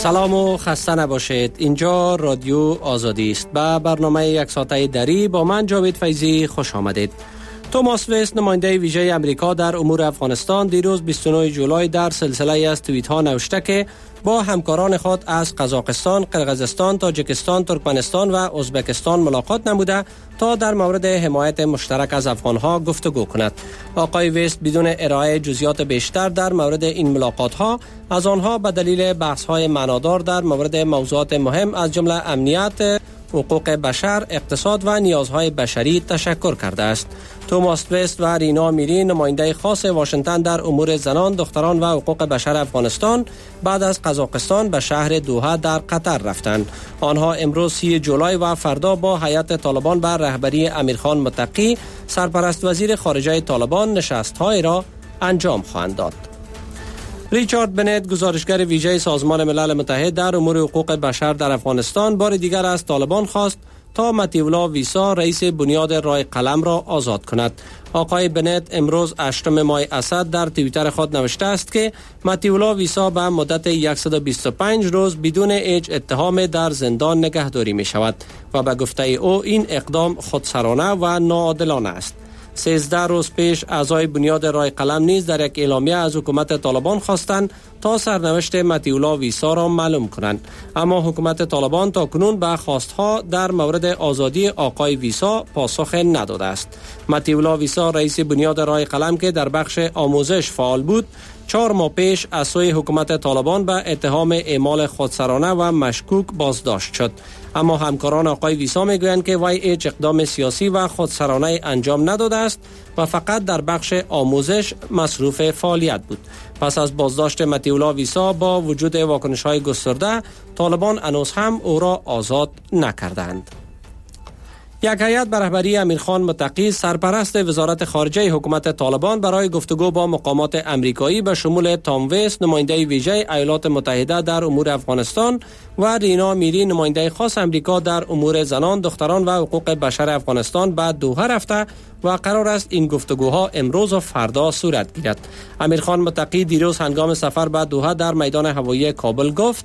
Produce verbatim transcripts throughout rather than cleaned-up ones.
سلام و خسته نباشید. اینجا رادیو آزادی است. با برنامه یک ساعته دری با من جاوید فیضی خوش آمدید. توماس وست نماینده ویژه امریکا در امور افغانستان دیروز بیست و نه جولای در سلسله از توییت ها نوشته که با همکاران خود از قزاقستان، قرقیزستان، تاجیکستان، ترکمنستان و ازبکستان ملاقات نموده تا در مورد حمایت مشترک از افغانها گفتگو کند. آقای وست بدون ارائه جزئیات بیشتر در مورد این ملاقات ها از آنها به دلیل بحث های معنادار در مورد موضوعات مهم از جمله امنیت، حقوق بشر، اقتصاد و نیازهای بشری تشکر کرده است. توماس وست و رینا میری نماینده خاص واشنگتن در امور زنان، دختران و حقوق بشر افغانستان بعد از قزاقستان به شهر دوحه در قطر رفتند. آنها امروز سی جولای و فردا با هیئت طالبان بر رهبری امیرخان متقی سرپرست وزیر خارجه طالبان نشست‌های را انجام خواهند داد. ریچارد بنت گزارشگر ویژه سازمان ملل متحد در امور حقوق بشر در افغانستان بار دیگر از طالبان خواست تا مطیع ویسا رئیس بنیاد رای قلم را آزاد کند. آقای بنت امروز هشتم ماه اسد در توییتر خود نوشته است که مطیع ویسا به مدت صد و بیست و پنج روز بدون هیچ اتهام در زندان نگهداری می شود و به گفته او این اقدام خودسرانه و ناعادلانه است. سیزده روز پیش اعضای بنیاد رای قلم نیز در یک اعلامیه از حکومت طالبان خواستند تا سرنوشت مطیع ویسا را معلوم کنند، اما حکومت طالبان تاکنون به خواستها در مورد آزادی آقای ویسا پاسخ نداده است. مطیع ویسا رئیس بنیاد رای قلم که در بخش آموزش فعال بود، چهار ماه پیش از سوی حکومت طالبان به اتهام اعمال خودسرانه و مشکوک بازداشت شد، اما همکاران آقای ویسا میگویند که وی هیچ اقدام سیاسی و خودسرانه انجام نداده است و فقط در بخش آموزش مصروف فعالیت بود. پس از بازداشت مطیع ویسا با وجود واکنش‌های گسترده، طالبان هنوز هم او را آزاد نکردند. یک هیئت به رهبری امیرخان متقی سرپرست وزارت خارجه حکومت طالبان برای گفتگو با مقامات امریکایی به شمول تام وست نماینده ویژه ایالات متحده در امور افغانستان و رینا میری نماینده خاص امریکا در امور زنان، دختران و حقوق بشر افغانستان به دوحه رفته و قرار است این گفتگوها امروز و فردا صورت گیرد. امیرخان متقی دیروز هنگام سفر به دوحه در میدان هوایی کابل گفت: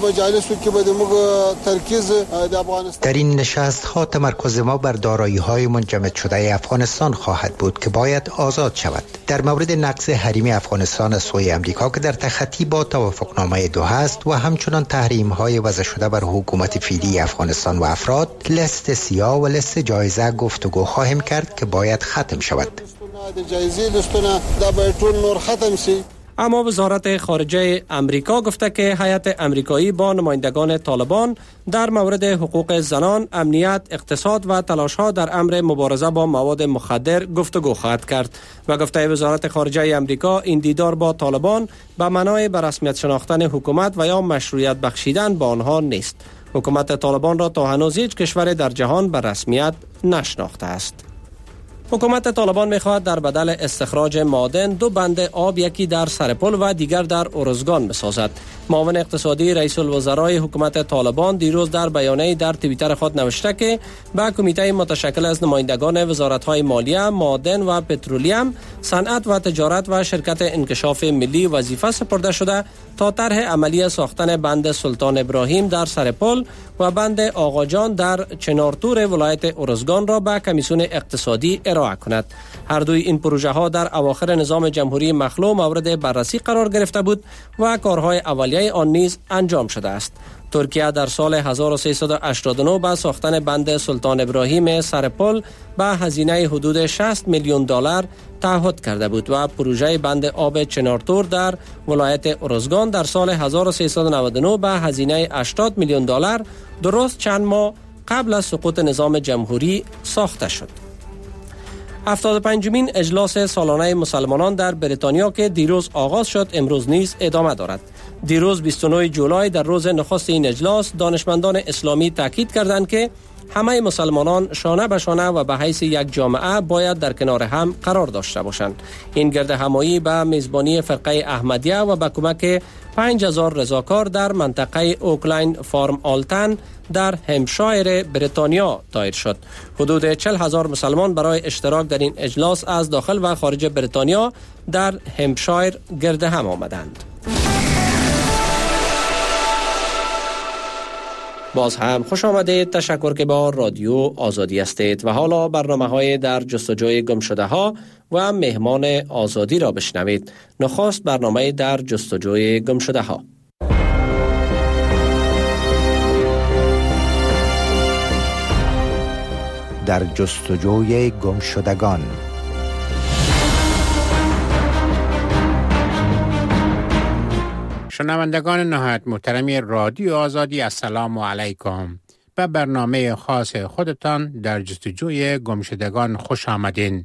در این نشست ها تمرکز ما بر دارایی های منجمد شده افغانستان خواهد بود که باید آزاد شود. در مورد نقض حریم افغانستان از سوی امریکا که در تخطی با توافقنامه دوحه است و همچنان تحریم های وضع شده بر حکومت فعلی افغانستان و افراد، لست سیاه و لست جایزه گفتگو خواهیم کرد که باید ختم شود. اما وزارت خارجه امریکا گفته که هیئت امریکایی با نمایندگان طالبان در مورد حقوق زنان، امنیت، اقتصاد و تلاش‌ها در امر مبارزه با مواد مخدر گفتگو خواهد کرد و گفته وزارت خارجه امریکا این دیدار با طالبان به معنای به رسمیت شناختن حکومت و یا مشروعیت بخشیدن به آنها نیست. حکومت طالبان را تا هنوز هیچ کشور در جهان به رسمیت نشناخته است. حکومت طالبان می‌خواهد در بدل استخراج معادن دو بند آب، یکی در سرپل و دیگر در ارزگان بسازد. معاون اقتصادی رئیس الوزرای حکومت طالبان دیروز در بیانیه‌ای در توییتر خود نوشته که به کمیته متشکل از نمایندگان وزارت‌های مالیه، معادن و پترولیم، صنعت و تجارت و شرکت انکشاف ملی وظیفه سپرده شده تا طرح عملی ساختن بند سلطان ابراهیم در سرپل و بند آقاجان در چنارتور ولایت ارزگان را به کمیسیون اقتصادی ارائه کند. هر دوی این پروژه ها در اواخر نظام جمهوری مخلوع مورد بررسی قرار گرفته بود و کارهای اولیه آن نیز انجام شده است. ترکیه در سال هزار و سیصد و هشتاد و نه به ساختن بند سلطان ابراهیم سرپل به هزینه حدود شصت میلیون دلار تعهد کرده بود و پروژه بند آب چنارتور در ولایت ارزگان در سال هزار و سیصد و نود و نه به هزینه هشتاد میلیون دلار درست چند ماه قبل از سقوط نظام جمهوری ساخته شد. هفتاد و پنجمین اجلاس سالانه مسلمانان در بریتانیا که دیروز آغاز شد امروز نیز ادامه دارد. دیروز بیست و نه جولای در روز نخست این اجلاس دانشمندان اسلامی تاکید کردند که همه مسلمانان شانه به شانه و به حیث یک جامعه باید در کنار هم قرار داشته باشند. این گرد همایی به میزبانی فرقه احمدیه و به کمک پنج هزار رضاکار در منطقه اوکلاین فارم آلتن در همشایر بریتانیا دایر شد. حدود چهل هزار مسلمان برای اشتراک در این اجلاس از داخل و خارج بریتانیا در همشایر گرد هم آمدند. باز هم خوش آمدید. تشکر که با رادیو آزادی هستید و حالا برنامه های در جستجوی گم شده ها و مهمان آزادی را بشنوید. نخست برنامه در جستجوی گم شده ها. در جستجوی گم شدگان. شنوندگان نهایت محترمی رادیو آزادی، السلام علیکم. به برنامه خاص خودتان در جستجوی گمشدگان خوش آمدین.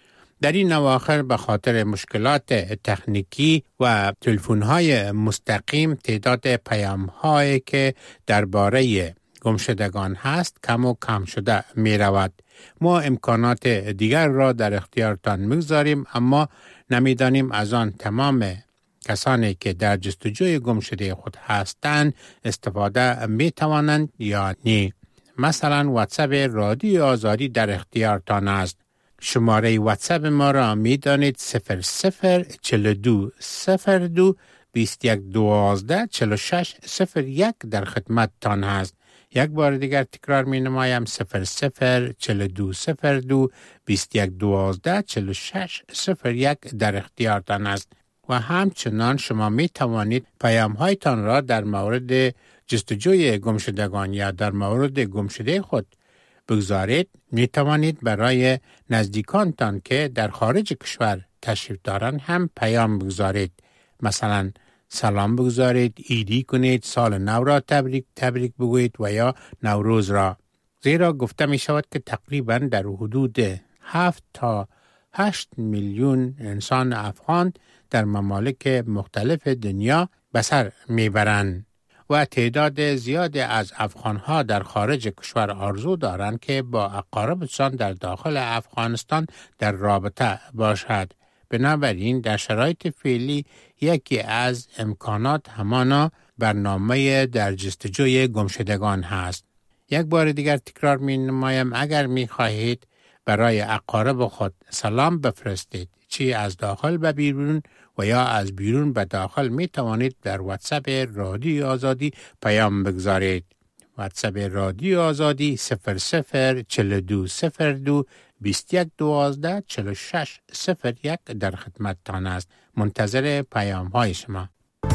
در این اواخر به خاطر مشکلات تکنیکی و تلفن‌های مستقیم تعداد پیام‌هایی که درباره گمشدگان هست کم و کم شده می رود. ما امکانات دیگر را در اختیارتان می‌گذاریم، اما نمی‌دانیم از آن تمام کسانی که در جستجوی گمشده خود هستند استفاده می توانند یا نه. مثلا واتساپ رادیو آزادی در اختیارتان است. شماره واتساپ ما را می دانید صفر صفر چهل و دو صفر دو بیست و یک دوازده چهل و شش صفر یک در خدمت تان است. یک بار دیگر تکرار می نمایم صفر صفر چهل و دو صفر دو بیست و یک دوازده چهل و شش صفر یک در اختیارتان است. و همچنان شما می توانید پیام هایتان را در مورد جستجوی گمشدگان یا در مورد گمشده خود بگذارید. می توانید برای نزدیکانتان که در خارج کشور تشریف دارند هم پیام بگذارید. مثلا سلام بگذارید، ایدی کنید، سال نو را تبریک تبریک بگویید و یا نوروز را. زیرا گفته می شود که تقریبا در حدود هفت تا هشت میلیون انسان افغان در ممالک مختلف دنیا به سر میبرند و تعداد زیادی از افغانها در خارج کشور آرزو دارند که با اقاربشان در داخل افغانستان در رابطه باشد. بنابراین در شرایط فعلی یکی از امکانات همانا برنامه در جستجوی گمشدگان هست. یک بار دیگر تکرار می نمایم، اگر می خواهید برای اقارب خود سلام بفرستید، چی از داخل به بیرون و یا از بیرون به داخل، می توانید در واتساپ رادیو آزادی پیام بگذارید. واتساپ رادیو آزادی صفر صفر چهل و دو صفر دو بیست و یک دوازده چهل و شش صفر یک در خدمت تان است. منتظر پیام های شما.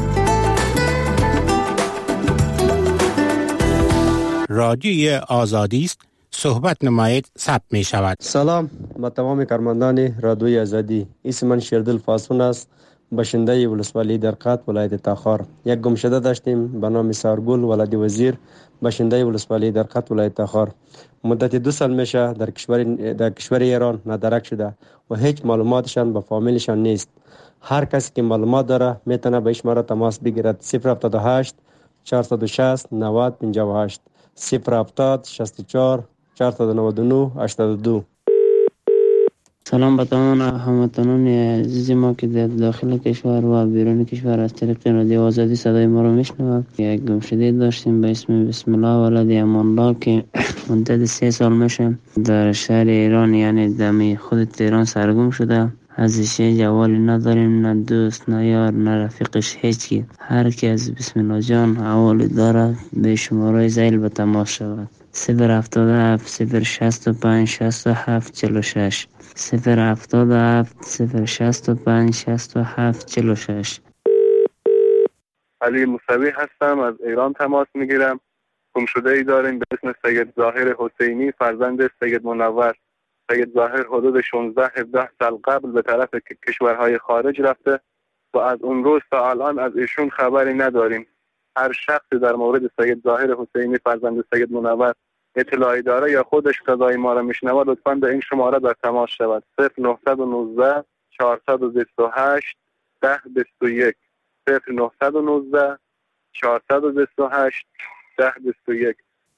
رادیو آزادی است. صحبت نمایید ثبت می شود. سلام با تمام کارمندان رادیوی آزادی. اسم من شیردل فاسون است، باشنده ولسوالی درقات ولایت تاخار. یک گمشده داشتیم به نام سارگل ولادی وزیر، باشنده ولسوالی درقات ولایت تاخار. مدت دو سال میشه در کشور در کشور ایران ندرک شده و هیچ معلوماتشان به فامیلشان نیست. هر کسی که معلومات داره میتونه به شماره تماس بگیرد. صفر هفتاد و هشت چهارصد و شصت نود پنجاه و هشت صفر هفتاد شصت و چهار چهارصد و نود و نه هشتاد و دو. سلام به تمام هموطنان عزیز ما که در داخل کشور و بیرون کشور از طریق رادیو آزادی صدای ما رو میشنوند. یک گمشده داشتیم به اسم بسم الله ولد امان الله که مدت سه سال میشه در شهر ایران، یعنی دمی خود تهران سرگم شده. ازش جوالی نداریم، نه دوست نه یار نه رفیقش، هیچی. هر کی از بسم الله جان حوالی داره به شماره زیل به تماس شود. صفر هفتاد و هفت صفر شصت و پنج شصت و هفت چهل و شش صفر هفتاد و هفت صفر شصت و پنج شصت و هفت چهل و شش. علی موسوی هستم، از ایران تماس میگیرم. گمشده ای داریم به اسم سید ظاهر حسینی، فرزند سید منور. سید ظاهر حدود شانزده هفده سال قبل به طرف کشورهای خارج رفته و از اون روز تا الان از ایشون خبری نداریم. هر شخصی در مورد سید ظاهر حسینی فرزند سید منور اطلاعی داره یا خودش صدای ما را میشنوه، لطفاً به این شماره در تماس شود. صفر نهصد و نوزده چهارصد و بیست و هشت ده بیست و یک صفر نهصد و نوزده چهارصد و بیست و هشت ده بیست و یک.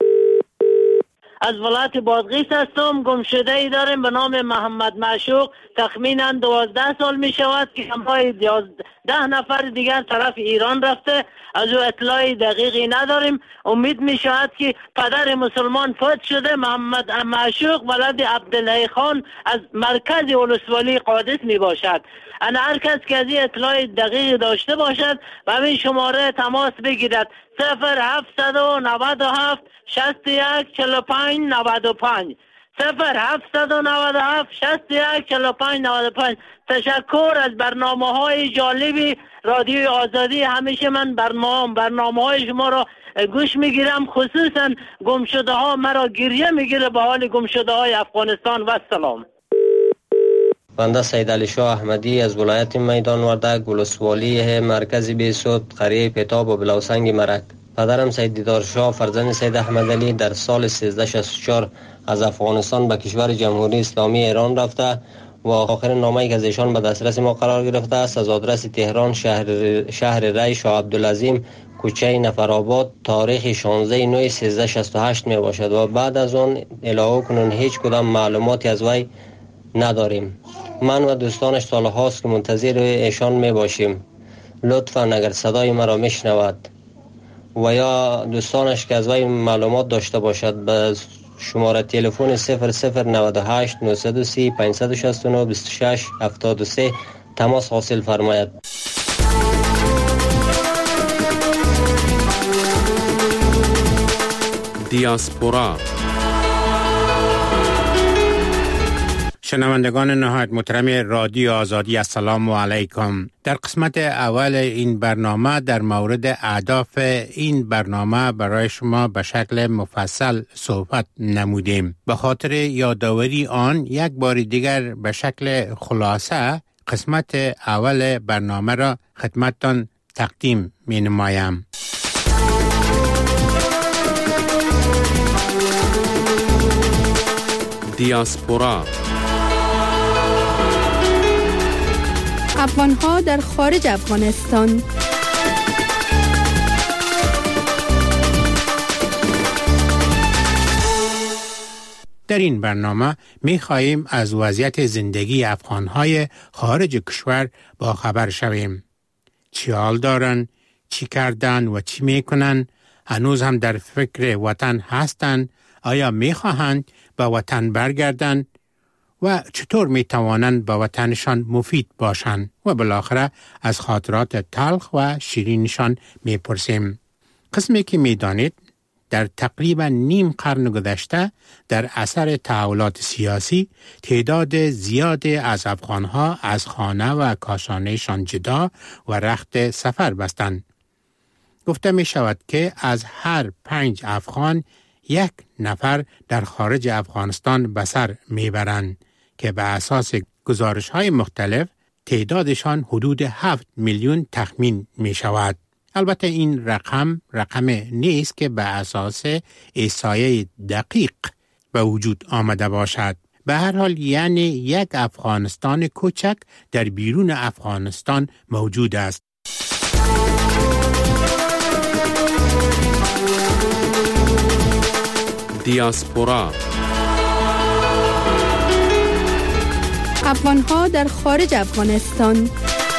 از ولایت بادغیس هستم. گمشده ای داریم به نام محمد معشوق، تخمینا دوازده سال می شود که همراه ده نفر دیگر طرف ایران رفته. از او اطلاعی دقیقی نداریم. امید می شود که پدر مسلمان فوت شده. محمد معشوق ولد عبدالله خان از مرکز ولسوالی قادس می باشد. انا هر کس که از این اطلاع دقیق داشته باشد و این شماره تماس بگیرد. صفر هفتصد و نود و هفت شصت و یک چهل و پنج نود و پنج صفر هفتصد و نود و هفت شصت و یک چهل و پنج نود و پنج. تشکر از برنامه های جالبی رادیوی آزادی. همیشه من برنامه برنامه های شما را گوش میگیرم، خصوصا گمشده ها مرا گریه میگیره به حال گمشده های افغانستان. و سلام. بنده سید علی شاه احمدی از ولایت میدان وردک ولسوالی مرکز بیسود قریه پتاب و بلوسنگ مرک. پدرم سید دیدار شاه فرزند سید احمد علی در سال سیزده شصت و چهار از افغانستان به کشور جمهوری اسلامی ایران رفته و آخرین نامه‌ای که از ایشان به دسترس ما قرار گرفته است از آدرس تهران شهر شهر ری شاه عبدالعظیم کوچه نفرآباد تاریخ شانزده نوامبر سیزده شصت و هشت می باشد و بعد از آن الهو کنون هیچ کدام معلوماتی از وی نداریم. من و دوستانش سالهاست که منتظر ایشان می باشیم. لطفاً اگر صدای مرا میشنود و یا دوستانش که از وی معلومات داشته باشد به شماره تلفن صفر صفر نود و هشت نهصد و سی پانصد و شصت و نه بیست و شش هفتاد و سه تماس حاصل فرماید. دیاسپورا. شنوندگان نهایت محترم رادیو آزادی السلام علیکم. در قسمت اول این برنامه در مورد اهداف این برنامه برای شما به شکل مفصل صحبت نمودیم. به خاطر یادآوری آن یک بار دیگر به شکل خلاصه قسمت اول برنامه را خدمتتان تقدیم می نمایم. دیاسپورا. افغان‌ها در خارج افغانستان. در این برنامه می خواهیم از وضعیت زندگی افغان‌های خارج کشور با خبر شویم. چی حال دارن، چی کردن و چی می کنن، هنوز هم در فکر وطن هستند، آیا می خواهند به وطن برگردند و چطور می توانند به وطنشان مفید باشند و بالاخره از خاطرات تلخ و شیرینشان می پرسیم. قسمی که می دانید در تقریبا نیم قرن گذشته در اثر تحولات سیاسی تعداد زیادی از افغانها از خانه و کاشانهشان جدا و رخت سفر بستند. گفته می شود که از هر پنج افغان یک نفر در خارج افغانستان به سر می برند که به اساس گزارش‌های مختلف تعدادشان حدود هفت میلیون تخمین می شود. البته این رقم رقم نیست که به اساس احصایه دقیق به وجود آمده باشد. به هر حال یعنی یک افغانستان کوچک در بیرون افغانستان موجود است. دیاسپورا. افغان‌ها در خارج افغانستان.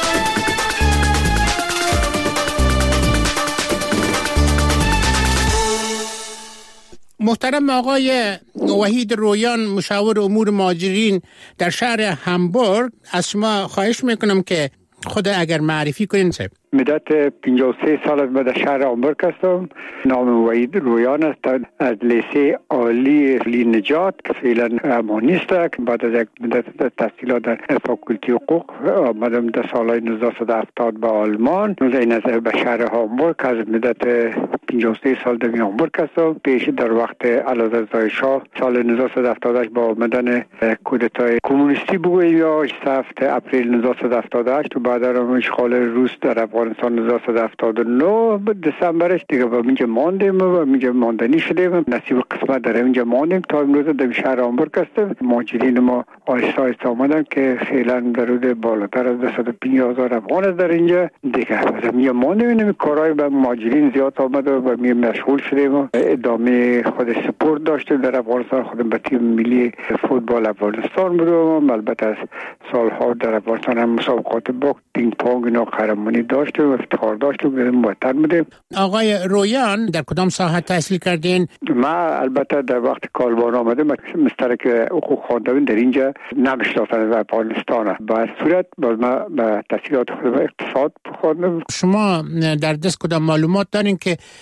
محترم آقای وحید رویان مشاور امور مهاجرین در شهر همبورگ از شما خواهش میکنم که خود اگر معرفی کنین. صاحب مدت پنجاه و سه سال از به شهر همبورگ هستم. نام وحید رویان است. از لیسه عالی لی نجات که فعلا امانیست که بعد از یک مدت تحصیلات در فاکولتی حقوق آمدم در سالهای نوزده هفتاد به آلمان. این از به شهر همبورگ از مدت پنجاه و سه سال در همبورگ هستم. پیش در وقت اعلیحضرت شاه سال نوزده هفتاد و هشت با آمدن کودتای کمونیستی بگوییم یا هفت اپریل نوزده هفتاد و هشت و بعد از اشغال روس در افغانستان نوزده هفتاد و نه دسامبرش دیگه با اینجا ماندیم و اینجا ماندنی شدیم. نصیب قسمت در اینجا ماندیم تا امروز در شهر همبورگ هستیم. مهاجرین ما آهسته آهسته آمدن که فعلا در حدود بالاتر از دویست و پنجاه هزار افغان است در اینجا دیگه. از اینجا ماندیم. این کارهای به مهاجرین زیاد آمد و به می مشغول شدیم و ادامه خود سپورت داشتیم در افغانستان. خودم به تیم ملی فوتبال افغانستان بودم. البته از سالها در افغانستان هم مسابقات باخت پینگ پونگ اینا قهرمانی داشتیم و افتخار داشتیم بودیم وطن بودیم. آقای رویان در کدام ساحه تحصیل کردین؟ ما البته در وقت کالبان آمدم مسترک حقوق خواندم در اینجا نمیشناختن در افغانستان. به صورت باز ما به تحصیلات خودم اقتصاد خواندم. شما در دست کدام معلومات دارین که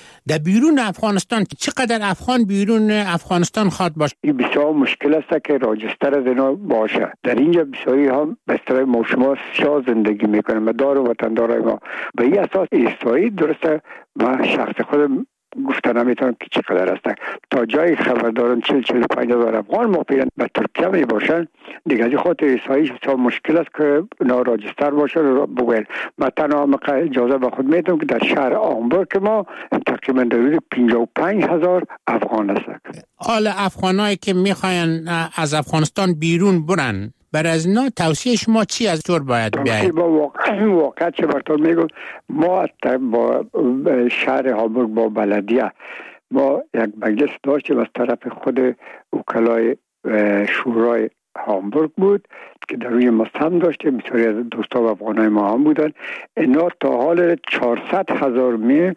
در بیرون افغانستان چقدر افغان بیرون افغانستان خواد باشه؟ این بسیار مشکل است که راجستر از اینا باشه. در اینجا بسیاری هم به اصطلاح ما شما سیاه زندگی میکنن، مدار و وطندارای ما به این اساس ایستایی درسته. و شخص خودم گفتن نمیتونم که چقدر هستن. تا جای خبر دارم چهل چهل و پنج هزار افغان موقعا به ترکیه می باشن. دیگه از خاطر ایساییش بسیار مشکل است که اونا راجستر باشه رو بگوین. من تنها اجازه به خود میدم که در شهر آمبورگ ما تقریبا در حدود پنجاه و پنج هزار افغان هستن. حال افغانایی که میخواین از افغانستان بیرون برن، برای از اینا توصیه شما چی از طور باید بیاید؟ با واقع واقع چه برطور میگم، ما با شهر هامبورگ با بلدیه ما یک مجلس داشتیم از طرف خود وکلای شورای هامبورگ بود که در روی مستم داشته، بسیاری از دوستا و افغانای ما هم بودن. اینا تا حال چهارصد هزار میل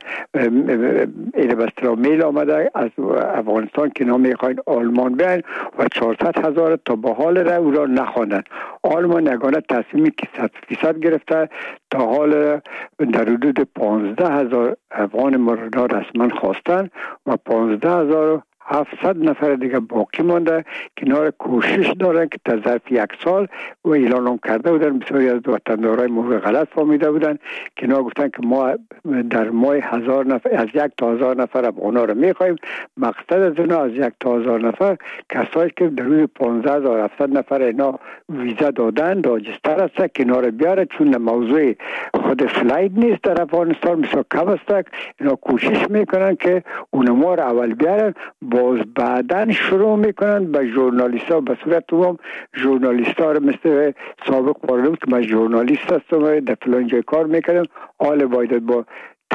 ایده بسترا میل آمده از افغانستان که اینا میخواین آلمان بیاین و چهارصد هزار تا به حال را او را نخواندن. آلمان یگانه تصمیمی که صد فیصد گرفته تا حال در حدود پانزده هزار افغان ما را رسما خواستن و پانزده هزار هفتصد نفر دیگه باقی مانده که اینا کوشش دارن که تا ظرف یک سال و اعلان هم کرده بودن. بسیاری از وطندارای ما غلط فهمیده بودن که اینا گفتن که ما در ماه هزار نفر از یک تا هزار نفر افغانا رو میخوایم. مقصد از اینا از یک تا هزار نفر کسایی که در روز پانزده هزار و هفتصد نفر اینا ویزا دادن راجستر هست که اینا رو بیاره، چون موضوع خود فلایت نیست در افغانستان بسیار کم است. اینا کوشش میکنن که اونما رو اول بیارن، باز بعدن شروع میکنن به ژورنالیست ها به صورت عموم ژورنالیست ها رو مثل سابق پارلمان که من ژورنالیست هستم در فلان جای کار میکنم، حال باید با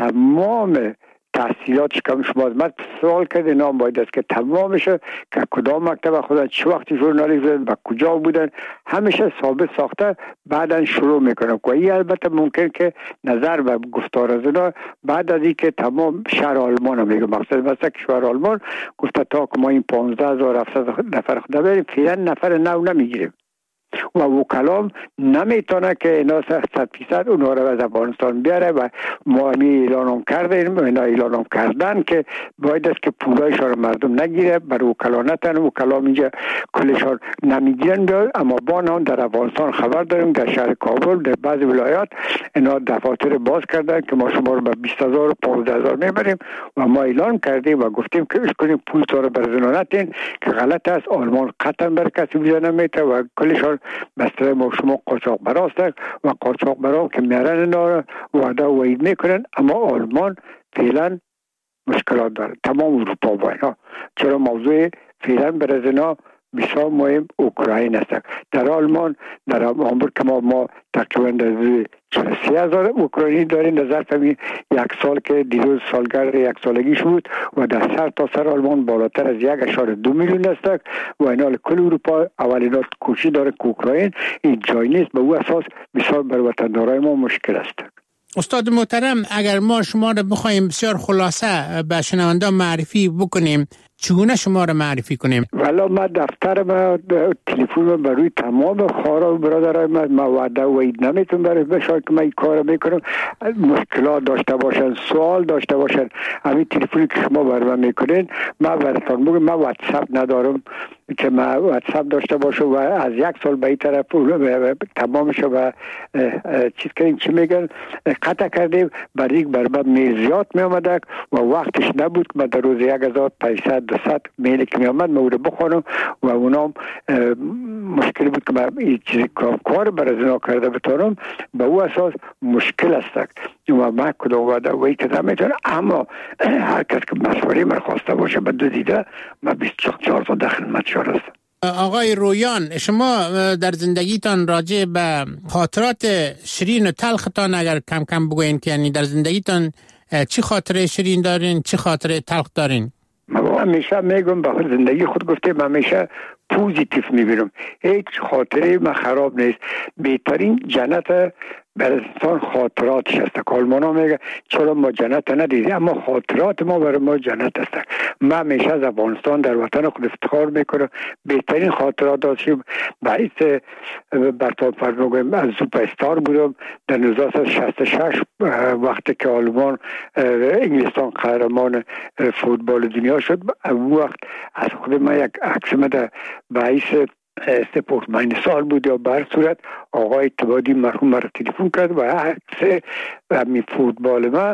تمام تحصیلاتش کم شما از من سوال کرده نام باید است که تمامشه که کدام مکتب خودن چه وقتی ژورنالیست بودن و کجا بودن همیشه ثابت ساخته بعدن شروع میکنم که این البته ممکن که نظر و گفتار از اینا بعد از این که تمام شهر آلمان هم میگه مقصد مثلا که شهر آلمان گفته تا که ما این پانزده هزار و هفتصد نفر خدا بریم فعلا نفر نو نمیگیریم و وکلام نمیتونه که اینا صد فیصد اونها رو از افغانستان بیاره و ما می اعلانم کردیم اینا اعلانم کردن که باید است که پولایشان رو مردم نگیره بر وکلا نتن. وکلام اینجا کلشان نمیگیرن اما با نام در افغانستان خبر داریم در شهر کابل در بعضی ولایات اینا دفاتر باز کردن که ما شما رو به بیست هزار و پانزده هزار میبریم و ما اعلان کردیم و گفتیم که اش کنیم پول تا رو برزنو نتین که غلط است. آلمان قطعا بر کسی ویزا نمیته و کلشان بسته ما شما قاچاق براست و قاچاق برا که میارن اینا وعده و وعید میکنن. اما آلمان فعلا مشکلات داره، تمام اروپا با اینا، چرا موضوع فعلا برای اینا بسیار مهم اوکراین است. در آلمان در هامبورگ که ما, ما تقریبا در چهل و سه هزار اوکراینی داریم در ظرف یک سال که دیروز سالگرد یک سالگیش بود و در سر تا سر آلمان بالاتر از یک اشاره دو میلیون است و اینا کل اروپا اولینا کوشش داره که اوکراین این جای نیست. به او اساس بسیار بر وطندارای ما مشکل است. استاد محترم اگر ما شما رو بخوایم بسیار خلاصه به شنونده معرفی بکنیم چگونه شما رو معرفی کنیم؟ والا ما دفتر ما تلفن برای تمام خارا و برادرای ما ما وعده و اید نمیتون برای بشاید که ما این کار میکنم. مشکلات داشته باشن سوال داشته باشن همین تلفنی که شما برای من میکنین ما براتون بگم ما واتساپ ندارم که ما واتساپ داشته باشه و از یک سال به این طرف تمامش و چیز که این چی میگن قطع کردیم برای یک بربه میزیات می آمده و وقتش نبود که ما در روز یک هزار و پانصد دوصد میلی که می آمد ما رو بخونم و اونام مشکل بود که ما این چیز کار برای زنا کرده بتانم. به او اساس مشکل است و ما کدام وعده و ای که نمیتونه. اما هر کس که مشوره من خواسته باشه به دو دیده ما بیست و چهار تا در خدمت شما هستم. آقای رویان شما در زندگیتان راجع به خاطرات شیرین و تلختان اگر کم کم بگوین که یعنی در زندگیتان چی خاطره شیرین دارین چی خاطره تلخ دارین؟ ما همیشه میگم به زندگی خود گفتیم همیشه پوزیتیو میبینم. هیچ خاطره من خراب نیست. بهترین جنت بر انسان خاطراتش هست. کالمانا میگه چرا ما جنت ندیدیم، اما خاطرات ما برای ما جنت هست. من همیشه از افغانستان در وطن خود افتخار میکنم. بهترین خاطرات داشتیم. باعث برطاب فرموگم از سوپر استار بودم در هزار و نهصد و شصت و شش وقتی که آلمان انگلستان قهرمان فوتبال دنیا شد. اون وقت از خود من یک عکس مده باعث سپورت ماین سال بود یا بر صورت آقای اتبادی مرحوم مرا تلفن کرد و عکس همین فوتبال ما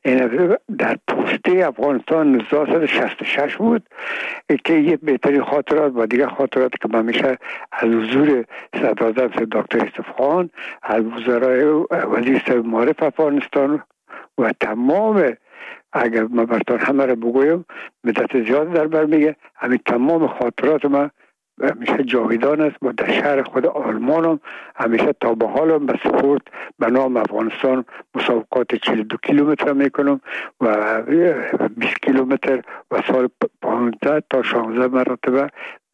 در پوسته افغانستان هزار و نهصد و شصت و شش بود که یه بهترین خاطرات و دیگه خاطرات که من میشه از حضور صدراعظم دکتر یوسف خان، از وزرای وزیر معارف افغانستان و تمام، اگر من براتون همه رو بگویم مدت زیاد در بر میگه، همین تمام خاطرات من همیشه جاویدان است و در شهر خود آلمان هم همیشه تا به حال هم به سپورت به نام افغانستان مسابقات چهل و دو کیلومتر میکنم و بیست کیلومتر و سال پانزده تا شانزده مرتبه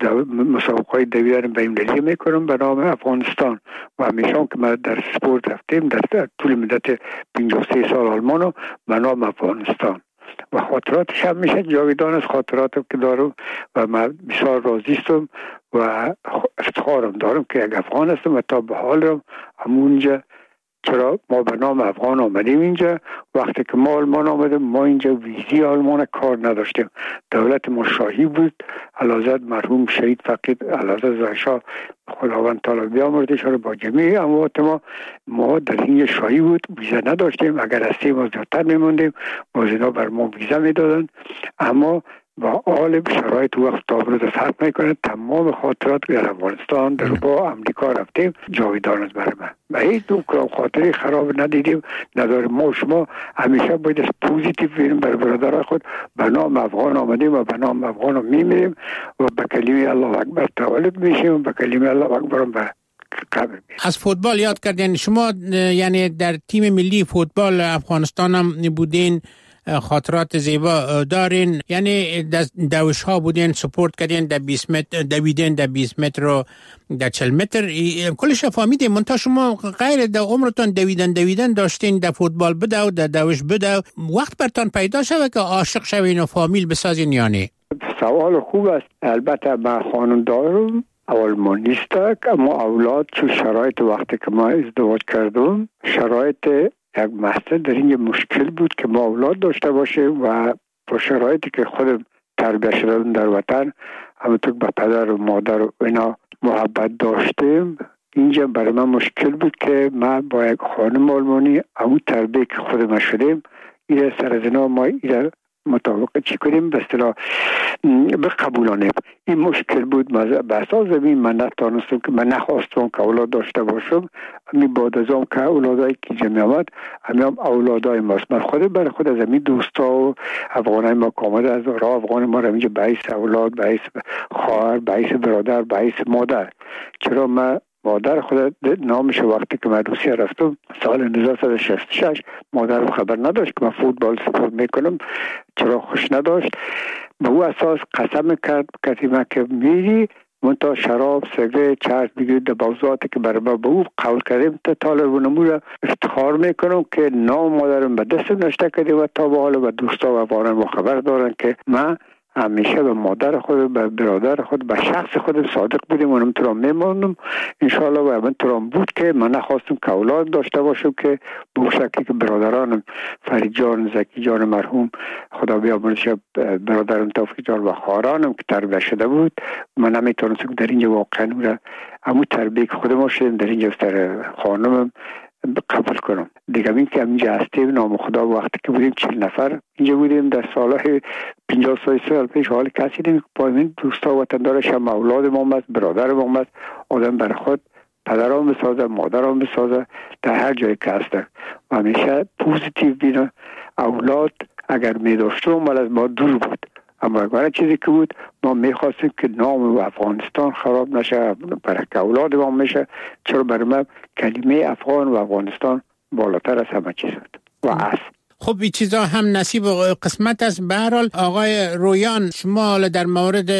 مسابقات دویدن بین المللی میکنم به نام افغانستان و همیشه که ما در سپورت رفتیم در طول مدت پنجاه و سه سال آلمان به نام افغانستان و خاطراتش هم میشه جاویدان از خاطراتم که دارم و من بسیار راضیستم و افتخارم دارم که یک افغان هستم و تا به حالم همونجا. چرا ما به نام افغان آمدیم اینجا؟ وقتی که ما آلمان آمدیم ما اینجا ویزی آلمان کار نداشتیم. دولت ما شاهی بود. علازد مرحوم شهید فقید علازد زایشا خداوند تعالی بیامرزش رو با جمیع اموات ما ما در این شاهی بود، ویزا نداشتیم. اگر از سه ماه زیادتر میموندیم باز اینا بر ما ویزا میدادن، اما با حال شرایط وقت تابرد فرق میکنه. تمام خاطرات در افغانستان در با امریکا رفتیم جاویدان است برای من و هیچ دو خاطری خراب ندیدیم نداریم. ما شما همیشه باید پوزیتیو بینیم بر برادرای خود. به نام افغان آمدیم و به نام افغان میمیریم و به کلمه الله اکبر تولد میشیم و به کلمه الله اکبر به قبر میشیم. از فوتبال یاد کردین شما، یعنی در تیم ملی فوتبال افغانستان هم بودین، خاطرات زیبا دارین، یعنی دوش ها بودین، سپورت کردین در بیست متر، دویدین در بیست متر و در چهل متر، کلش فهمیدیم. منتها شما غیر در عمرتون دویدن دویدن داشتین، در فوتبال بدو در دوش بدو، وقت برتان پیدا شده که عاشق شوین و فامیل بسازین یعنی؟ سوال خوب است. البته من خانم دارم اول نیست، اما اولاد چون شرایط وقتی که ما ازدواج کردم شرایط یک مسئله در این مشکل بود که ما اولاد داشته باشیم و با شرایطی که خودم تربیت شدم در وطن همونطور به پدر و مادر و اینا محبت داشتیم، اینجا برای من مشکل بود که ما با یک خانم آلمانی همون تربیت که خودم شدیم این سر از اینا ما این مطابق چی کنیم به اصطلاح بقبولانیم. این مشکل بود. به اساس زمین من نتانستم که من نخواستم که اولاد داشته باشم. همین بعد از اون که اولادایی که جمعی آمد همین هم اولادای ماست. من خود برای خود از همین دوستا و افغانای ما که آمده از راه افغان ما رو اینجا باعث اولاد، باعث خواهر، باعث برادر، باعث مادر. چرا من مادر خود نامش وقتی که من روسیه رفتم سال هزار و نهصد و شصت و شش مادرم خبر نداشت که من فوتبال سپورت میکنم، چرا خوش نداشت. به او اساس قسم کرد کسی من که میری منتها شراب، سیگار، چرس بگیرید در موضوعاتی که برای ما به او قول کردیم تا طالب و نمور افتخار میکنم که نام مادرم به دستم نشته کرده و تا به حال و دوستا و افغانان خبر دارن که من همیشه به مادر خود، به برادر خود، به شخص خود صادق بودیم و نمیتونم میمانم انشاءالله. و همینطورم بود که من نخواستم که اولاد داشته باشم که به شکلی که برادرانم فرید جان، زکی جان مرحوم خدا بیامرزش، برادرم توفیق جان و خواهرانم که تربیت شده بود من نمیتونستم در اینجا واقعا همون تربیت که خودم شدیم در اینجا سر خانمم قبول کنم. دیگه این که اینجا هستیم نام خدا وقتی که بودیم چهل نفر اینجا بودیم در سالهای پنجاه سال پیش حال کسی دیم با این دوستا و وطندارش هم اولاد ما هست، برادر ما هست، آدم بر خود پدرام بسازه، مادرام بسازه در هر جایی که هسته و همیشه پوزیتیو بینه. اولاد اگر می داشتم مال از ما دور بود، اما اگر چیزی که بود ما میخواستیم که نام افغانستان خراب نشه، برای که اولاد ما میشه. چرا برای من کلمه افغان و افغانستان بالاتر از همه چیز بود و است. خب این چیزا هم نصیب و قسمت است. به هر حال آقای رویان، شما در مورد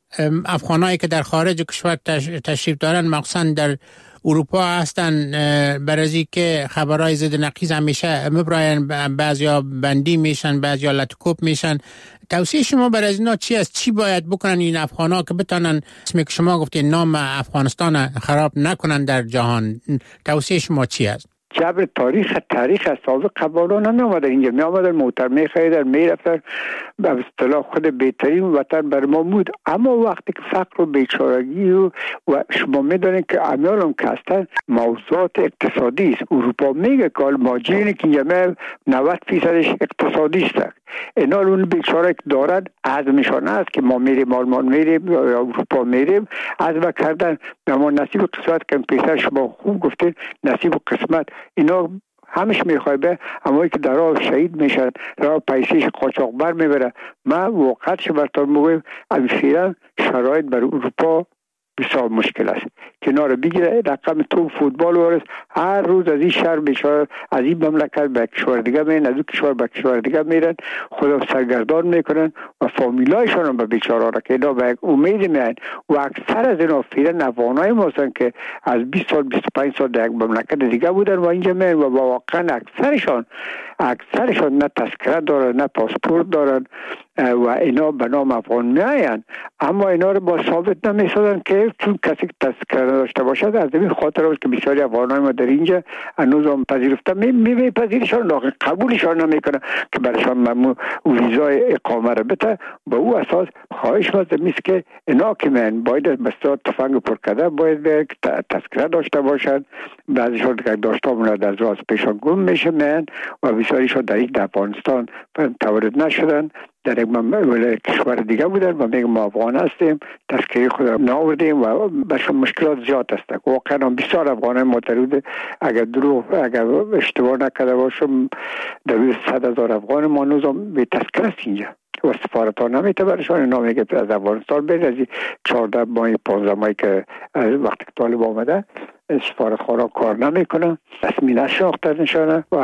افغانایی که در خارج کشور تشریف دارن مخصوصا در اروپا هستن، بر از که خبرهای ضد نقیض همیشه مبراین، بعضیا بندی میشن، بعضیا لطکوب میشن. توصیه شما بر از اینا چی است؟ چی باید بکنن این افغانا که بتونن اسمی که شما گفتین نام افغانستان خراب نکنن در جهان؟ توصیه شما چی است؟ جبر تاریخ تاریخ از سابق قبالان نمی آمدن اینجا، می آمدن محترمه خیلی می رفتن به اصطلاح خود بهترین وطن بر ما بود. اما وقتی که فقر و بیچارگی و, و شما می دانید که امیالم که هستن موضوعات اقتصادی است. اروپا میگه که ماجینی که اینجا نود فیصدش اقتصادی است. اینا اون بیچاره که دارد عزمشان است که ما میریم آلمان میریم یا اروپا میریم عزم کردن. ما نصیب و قسمت که پیسر شما خوب گفتین نصیب و قسمت اینا همش میخوای به اما که در راه شهید میشن، راه پیسیش قاچاقبر میبره. من وقتش براتون میگم امیفیرا شرایط بر اروپا بسیار مشکل است. کنار بگیره رقم تو فوتبال ورس هر روز از این شهر بیچاره از این مملکت به کشور دیگه میرن، از این کشور به کشور دیگه میرن، خدا سرگردان میکنن و فامیلایشان هم به بیچاره را که اینا به امید میان. و اکثر از اینا فیرن افغانای ما هستن که از بیست سال بیست و پنج سال در یک مملکت دیگه بودن و اینجا میان و واقعا اکثرشان اکثرشان نه تذکره دارن نه پاسپورت دارن و اینا به نام افغان میاین. اما اینا رو با ثابت نمیسازن که چون کسی که تذکره داشته باشد. از این خاطر است که بسیاری افغانای ما در اینجا هنوز هم پذیرفته می میپذیرشان لاغر قبولشان نمیکنه که برایشان ممنوع ویزای اقامه رو بده. با او اساس خواهش ماست میست که اینا که من باید بسیار تفنگ پر کرده باید تذکره داشته باشد. بعضیشان که داشته بودند از راز پیشان گم میشه من و بسیاریشان در این افغانستان تورد نشدن، در یک کشور دیگه بودن و میگم ما افغان هستیم، تذکره خود را ناوردیم و برشان مشکلات زیاد هست. واقعا بسیار افغان متعرض اگر دروغ اگر اشتباه نکرده باشم در صد هزار افغان ما نوزم به تذکره است اینجا و سفارت ها نمیته برشان. اینا میگه از افغانستان بید از چهارده ماهی پانزده ماهی که وقتی که طالب آمده سفارت خورا کار نمیکنه، رسمی نشناخته نشانه و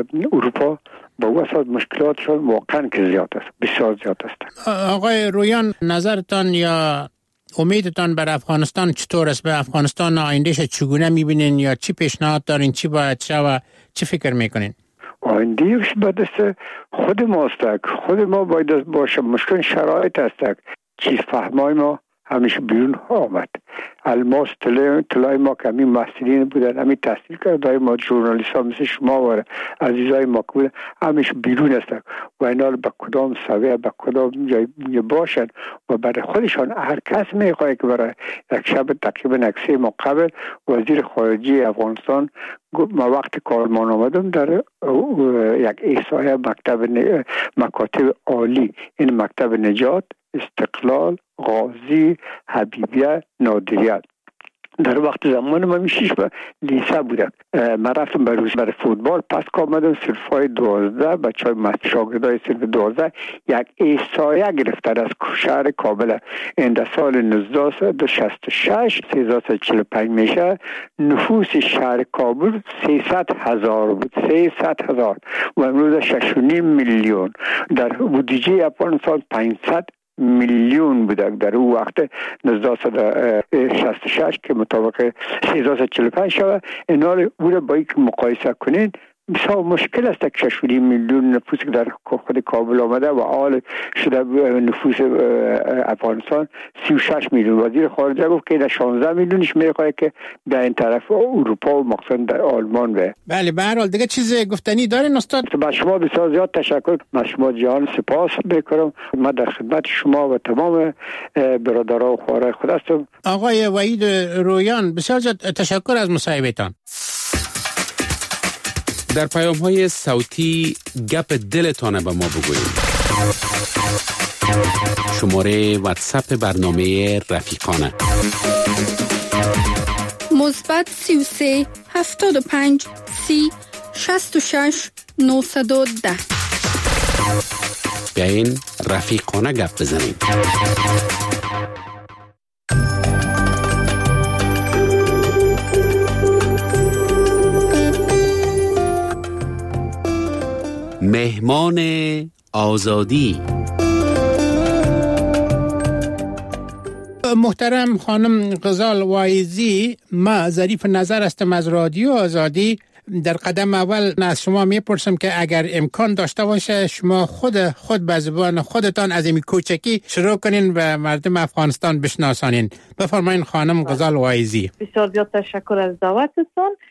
اروپا با واسط مشکلاتشون واقعا که زیاد است، بسیار زیاد است. آقای رویان نظرتان یا امیدتان بر افغانستان چطور است؟ به افغانستان آیندهش چگونه میبینین یا چی پیشنهاد دارین؟ چی باید شود؟ چی فکر میکنین؟ آیندهش بدست خود ماست. خود ما باید باشه. مشکل شرایط است. چیز فهمای ما همیشه بیرون آمد. الماس طلای ما که همین محصلین بودن، همین تحصیل کرده ما جورنالیست ها مثل شما و عزیزای ما که بودن همیشه بیرون هستن و اینا به کدام سویه به کدام جای باشن و برای خودشان هر کس میخواه که برای یک شب تقریبا یک سه ماه قبل وزیر خارجه افغانستان ما وقت کارمان آمدم در یک احصایه مکتب مکاتب عالی، این مکتب نجات، استقلال، غازی، حبیبیه، نادریت در وقت زمان من میشیش به لیسه بودم. من رفتم به روز برای فوتبال پس که آمدم صرف های دوازده بچه های شاگردای صرف دوازده یک احصایه گرفتن از شهر کابل. این در سال نوزده شصت و شش سیزده چهل و پنج میشه نفوس شهر کابل سیصد هزار بود، سیصد هزار و امروز شش و نیم میلیون. در بودجه افغانستان پانصد میلیون بوده در اون وقت نوزده شصت و شش که مطابق سیزده چهل و پنج شود. اینا رو بوده با یک مقایسه کنین بسیار مشکل است که شش میلیون نفوس که در خود کابل آمده و حال شده نفوس افغانستان سی و شش میلیون. وزیر خارجه گفت که در شانزده میلیونش میخواد که در این طرف اروپا و مخصوصا در آلمان به. بله به هر حال دیگه چیز گفتنی دارین استاد؟ با شما بسیار زیاد تشکر. من شما جهان سپاس میکنم. من در خدمت شما و تمام برادران و خوارای خود هستم. آقای وحید رویان بسیار زیاد تشکر از مصاحبهتان. در پیام های صوتی گپ دلتان به ما بگویید. شماره واتساپ برنامه رفیقانه مثبت سی و سه هفتاد و پنج سی شصت و شش نهصد و ده. بیاین رفیقانه گپ بزنیم. مهمان آزادی. محترم خانم غزال وایزی، ما ظریف نظر هستم از رادیو آزادی. در قدم اول از شما میپرسم که اگر امکان داشته باشه شما خود خود به زبان خودتان از این کوچکی شروع کنین و مردم افغانستان بشناسانین. بفرمایین خانم غزال وایزی. بسیار زیاد تشکر از دعوتتون.